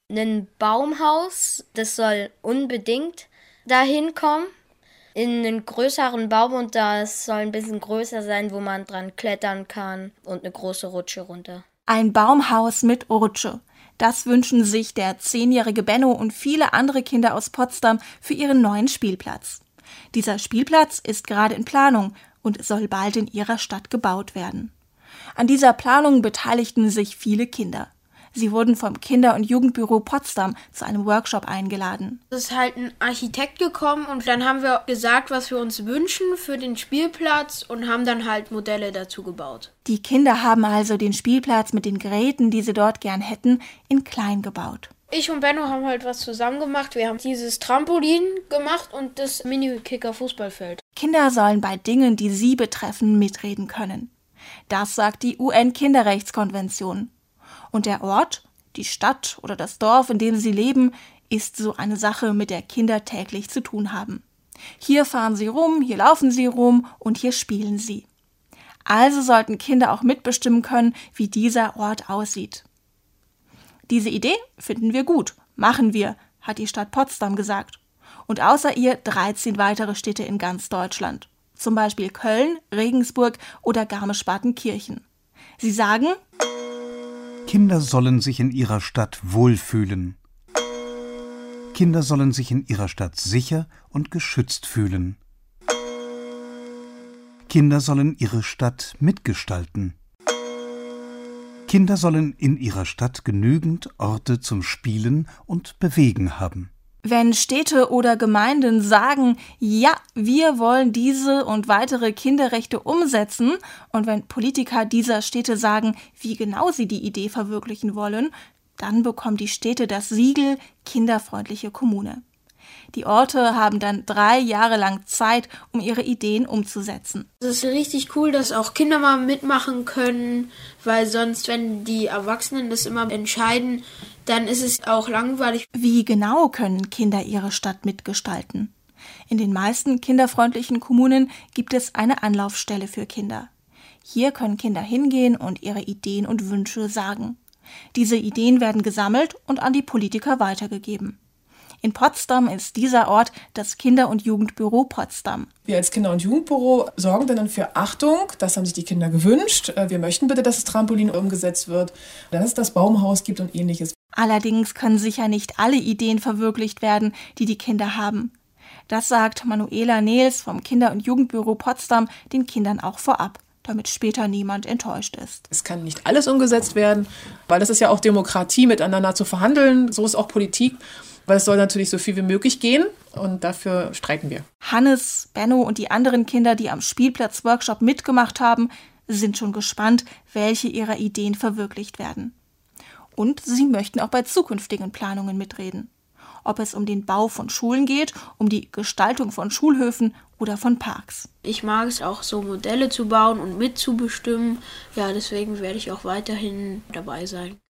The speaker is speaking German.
Ein Baumhaus, das soll unbedingt dahin kommen. In einen größeren Baum und das soll ein bisschen größer sein, wo man dran klettern kann und eine große Rutsche runter. Ein Baumhaus mit Rutsche. Das wünschen sich der 10-jährige Benno und viele andere Kinder aus Potsdam für ihren neuen Spielplatz. Dieser Spielplatz ist gerade in Planung und soll bald in ihrer Stadt gebaut werden. An dieser Planung beteiligten sich viele Kinder. Sie wurden vom Kinder- und Jugendbüro Potsdam zu einem Workshop eingeladen. Es ist halt ein Architekt gekommen und dann haben wir gesagt, was wir uns wünschen für den Spielplatz und haben dann halt Modelle dazu gebaut. Die Kinder haben also den Spielplatz mit den Geräten, die sie dort gern hätten, in klein gebaut. Ich und Benno haben halt was zusammen gemacht. Wir haben dieses Trampolin gemacht und das Mini-Kicker-Fußballfeld. Kinder sollen bei Dingen, die sie betreffen, mitreden können. Das sagt die UN-Kinderrechtskonvention. Und der Ort, die Stadt oder das Dorf, in dem sie leben, ist so eine Sache, mit der Kinder täglich zu tun haben. Hier fahren sie rum, hier laufen sie rum und hier spielen sie. Also sollten Kinder auch mitbestimmen können, wie dieser Ort aussieht. Diese Idee finden wir gut, machen wir, hat die Stadt Potsdam gesagt. Und außer ihr 13 weitere Städte in ganz Deutschland. Zum Beispiel Köln, Regensburg oder Garmisch-Partenkirchen. Sie sagen: Kinder sollen sich in ihrer Stadt wohlfühlen. Kinder sollen sich in ihrer Stadt sicher und geschützt fühlen. Kinder sollen ihre Stadt mitgestalten. Kinder sollen in ihrer Stadt genügend Orte zum Spielen und Bewegen haben. Wenn Städte oder Gemeinden sagen, ja, wir wollen diese und weitere Kinderrechte umsetzen, und wenn Politiker dieser Städte sagen, wie genau sie die Idee verwirklichen wollen, dann bekommen die Städte das Siegel kinderfreundliche Kommune. Die Orte haben dann 3 Jahre lang Zeit, um ihre Ideen umzusetzen. Es ist richtig cool, dass auch Kinder mal mitmachen können, weil sonst, wenn die Erwachsenen das immer entscheiden, dann ist es auch langweilig. Wie genau können Kinder ihre Stadt mitgestalten? In den meisten kinderfreundlichen Kommunen gibt es eine Anlaufstelle für Kinder. Hier können Kinder hingehen und ihre Ideen und Wünsche sagen. Diese Ideen werden gesammelt und an die Politiker weitergegeben. In Potsdam ist dieser Ort das Kinder- und Jugendbüro Potsdam. Wir als Kinder- und Jugendbüro sorgen dann für Achtung, das haben sich die Kinder gewünscht. Wir möchten bitte, dass das Trampolin umgesetzt wird, dass es das Baumhaus gibt und ähnliches. Allerdings können sicher nicht alle Ideen verwirklicht werden, die die Kinder haben. Das sagt Manuela Nehls vom Kinder- und Jugendbüro Potsdam den Kindern auch vorab, damit später niemand enttäuscht ist. Es kann nicht alles umgesetzt werden, weil das ist ja auch Demokratie, miteinander zu verhandeln. So ist auch Politik. Weil es soll natürlich so viel wie möglich gehen und dafür streiten wir. Hannes, Benno und die anderen Kinder, die am Spielplatz-Workshop mitgemacht haben, sind schon gespannt, welche ihrer Ideen verwirklicht werden. Und sie möchten auch bei zukünftigen Planungen mitreden. Ob es um den Bau von Schulen geht, um die Gestaltung von Schulhöfen oder von Parks. Ich mag es auch, so Modelle zu bauen und mitzubestimmen. Ja, deswegen werde ich auch weiterhin dabei sein.